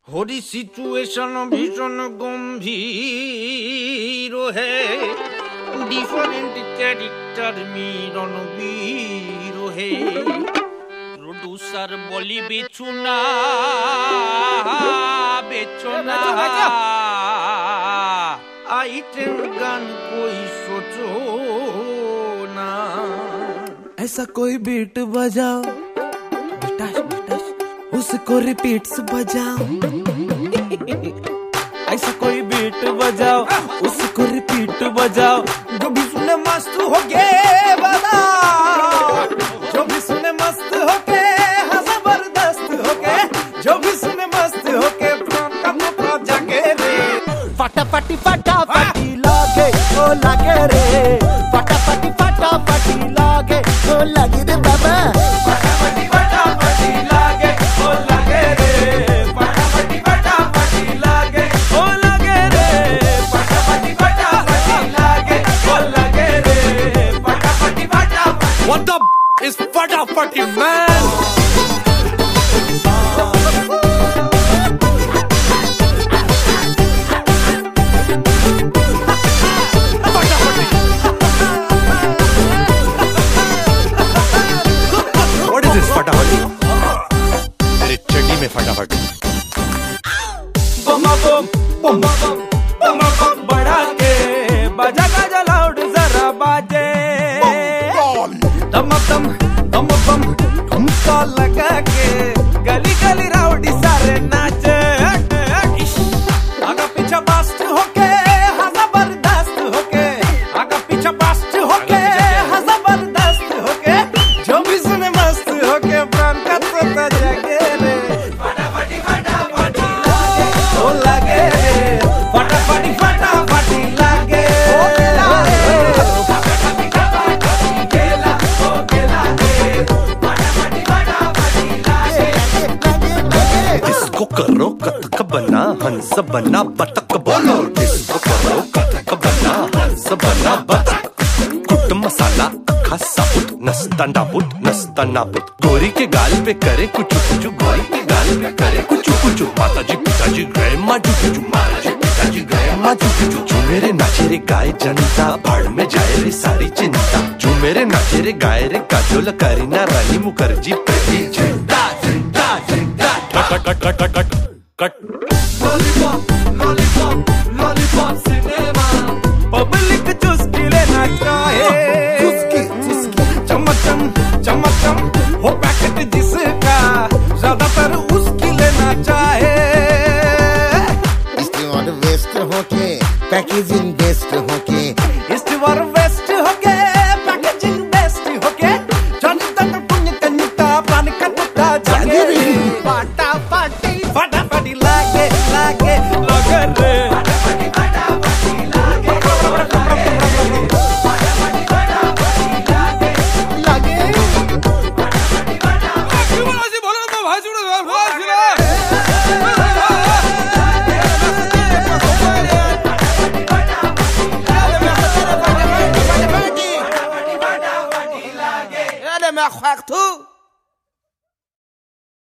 Hari situation ভীষণ গম্ভীর হে, different character মিলন বীর হে। Producer বলি বেচুনা বেচুনা, आइटम गान कोई सोचो ना। ऐसा कोई बीट बजाओ, उसको रिपीट्स बजाओ। ऐसा कोई बीट बजाओ, उसको रिपीट बजाओ। जो भी सुने मस्त हो के बताओ, जो भी सुने मस्त हो के, हाँ जबरदस्त हो के, जो भी सुने मस्त हो के, प्राण जाके रे। फटाफटी फटाफटी लागे ओ लागे रे, फटाफटी फटाफटी लागे ओ लागे रे बाबा। फटाफटी फटाफटी लागे ओ लागे रे, फटाफटी फटाफटी लागे ओ लागे रे, फटाफटी फटाफटी लागे ओ लागे रे, फटाफटी फटाफटी। What the is फटाफटी man? फटाफटी मेरे चड्डी में फटाफट। बम बम बम बम बम बम बढ़ा के बजा गाजा लाउड जरा बाजे, दम दम दम बम ठुमका लगा के गली गली राउडी सारे नाचे। आगा पीछा बास्ट होके हाँ जबरदस्त होके, आगा पीछा बास्ट होके हाँ जबरदस्त होके, जो भी सुने मस्त होके प्राण का तोता जागे रे। फटाफटी फटाफटी लागे ओ लागे रे, फटाफटी फटाफटी लागे ओ फटाफटी फटाफटी गेला ओ गेला रे, फटाफटी फटाफटी लागे। जिसको करो कथक बना हंस बना बतक बोलो, जिसको करो कथक बना हंस बना बतक। कुट मसाला अखा साबुत नस्ता नाबुत नस्ता नाबुत, गोरी के गाल पे करे कुछ कुछ, गोरी के गाल पे करे कुछ कुछ। माताजी पिताजी गए माँ जुजू, माताजी पिताजी गए माँ जुजू। जो मेरे नाचे रे गाय जनता, भाड़ में जाए रे सारी चिंता। जो मेरे नाचे रे गाय रे काजोल करीना रानी मुखर्जी प्रीति जिंदा जिंदा जिंदा। Cut cut cut cut cut cut. Lollipop lollipop lollipop cinema, public चुस्की लेना चाहे, चमचम चमचम हो पैकेट जिसका, ज्यादातर उसकी लेना चाहे। वेस्ट होके पैकेजिंग